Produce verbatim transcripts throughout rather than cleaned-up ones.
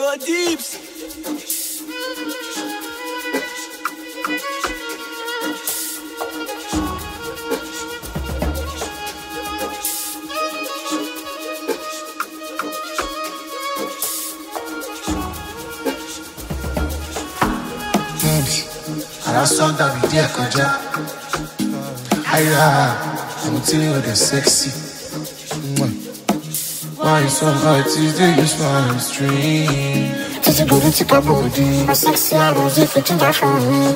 Your deeps. I saw that we did koja. Aya, I'm telling you the sexy. Why you so hard today? You smile stream. Did you go to take a body? My sexy eyes, if it's that for me.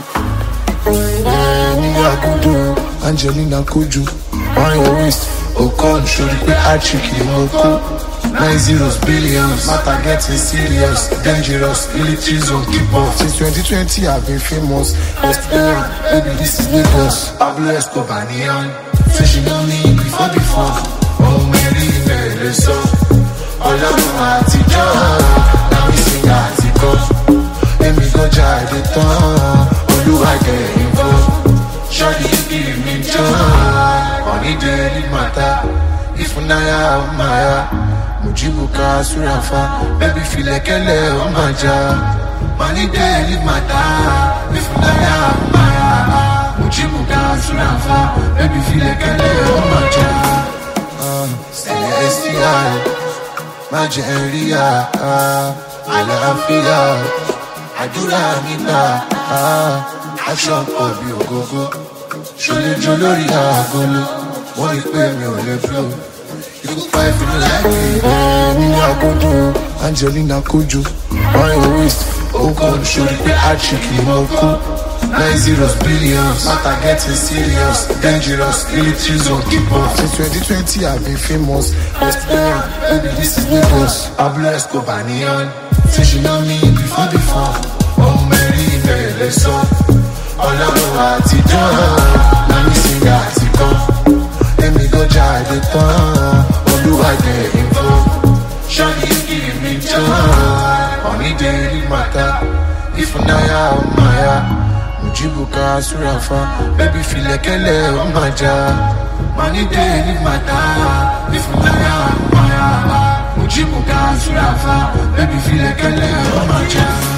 I could do Angelina Kuju on your waist. Oh, come show the I tricky. Oh, Nine zeros, billions, matter getting serious, dangerous, military zone, keep off. Since twenty twenty, I've been famous. Best player, baby, this is Lagos. Pablo Escobar, Neon. Say she know me before, before. Oh, Mary, Mary, so. All of them are teacher. Now we sing article. Let me go try the tongue. Oh, do I get involved? Shawty, give me joy. Only daily matter. If Naya, Maya. Mujibuka Surafa, baby feel like a leo maja. Money day live my time. If Naya Maya, Mujibuka Surafa, baby feel like a leo maja. Ah, stay S T I, Maja Ria, ah, I love you. I do la nita, ah, action for you go go. Shole Joloria golo, one pay me on the floor. You go fight for me like me. I go do Angelina Kuju on your waist. Oh, come show the I tricky. Oh, nine zeros, billions. Matter getting serious, dangerous, military zone, keep off. Since twenty twenty, I've been famous. Best player, baby, this is Lagos. Pablo Escobar, Neon. Say she know me before, before. Oh, Mary, Mary, so. All of the party done. Now me sing article. Let me go try the tongue. Oh, do I get involved? Shawty, give me joy. Only daily matter. If Naya, Maya. Mujibuka Surafa. Baby, feel like a leo maja. Money daily matter. If Naya, Maya. Mujibuka Surafa. Baby, feel like a leo maja.